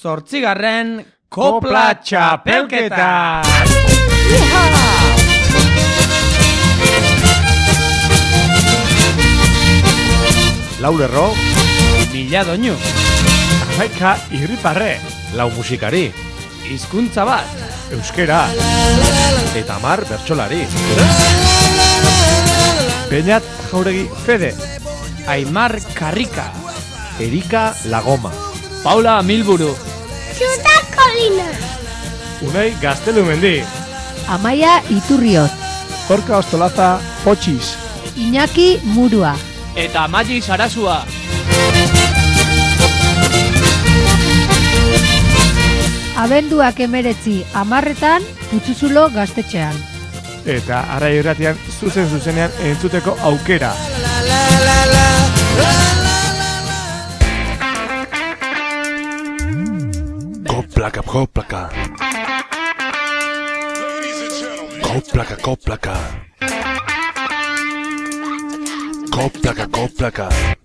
8. Kopla Txapelketa! Laulerro, Mila doinu, Amaika irriparre, lau musikari, hizkuntza bat, euskera, eta 10 bertsolari. Beñat Jauregi Fede, Aimar Karrika, Erika Lagoma, Paula Milburu, Xuta Kolina, Unai Gaztelumendi, Amaia Iturriot, Gorka Ostolaza Potxiz, Iñaki Murua, eta Magi Sarasua. Abenduak 19 Putzuzulo gaztetxean. eta Arrai Irratian zuzenean entzuteko aukera. Koplaka, koplaka. Koplaka, koplaka. Koplaka, koplaka.